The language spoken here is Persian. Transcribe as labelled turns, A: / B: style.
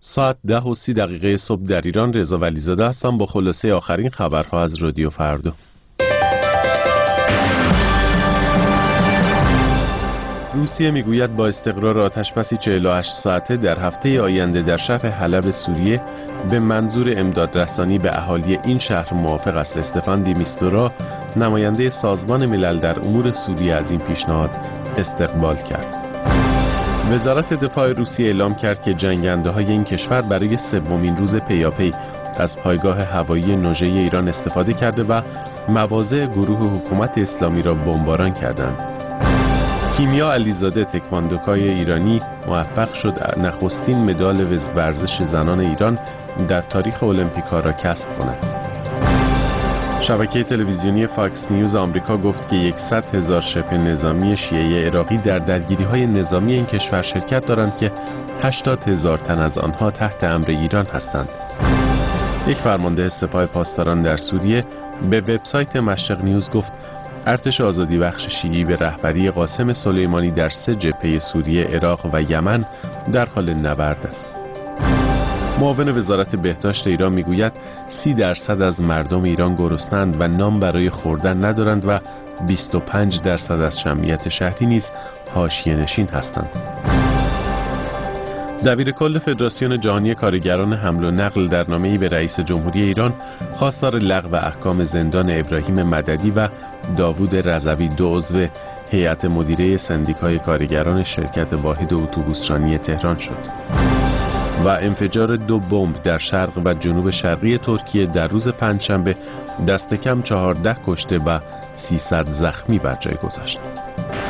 A: ساعت 10:30 صبح در ایران. رضا ولیزاده هستم با خلاصه آخرین خبرها از رادیو فردا. روسیه میگوید با استقرار آتش‌بسی 48 ساعته در هفته آینده در شهر حلب سوریه به منظور امدادرسانی به اهالی این شهر موافق است. استفان دی میستورا نماینده سازمان ملل در امور سوریه از این پیشنهاد استقبال کرد. وزارت دفاع روسیه اعلام کرد که جنگنده‌های این کشور برای سومین روز پیاپی از پایگاه هوایی نوژه ایران استفاده کرده و مواضع گروه حکومت اسلامی را بمباران کردند. کیمیا علیزاده تکواندوکای ایرانی موفق شد نخستین مدال ورزش زنان ایران در تاریخ المپیکا را کسب کند. شبکه تلویزیونی فاکس نیوز آمریکا گفت که 100,000 شبه نظامی شیعه عراقی در درگیری‌های نظامی این کشور شرکت دارند که 80,000 تن از آنها تحت امر ایران هستند. یک فرمانده سپاه پاسداران در سوریه به وبسایت مشرق نیوز گفت ارتش آزادی بخش شیعی به رهبری قاسم سلیمانی در 3 جبهه سوریه، عراق و یمن در حال نبرد است. معاون وزارت بهداشت ایران میگوید 30% از مردم ایران گرسنه‌اند و نان برای خوردن ندارند و 25% از جمعیت شهری نیز حاشیه‌نشین هستند. دبیر کل فدراسیون جهانی کارگران حمل و نقل در نامه‌ای به رئیس جمهوری ایران خواستار لغو احکام زندان ابراهیم مددی و داوود رضوی، 2 عضو هیئت مدیره سندیکای کارگران شرکت واحد اتوبوسرانی تهران شد. و انفجار 2 بمب در شرق و جنوب شرقی ترکیه در روز پنجشنبه دست کم 14 کشته و 300 زخمی بر جای گذاشت.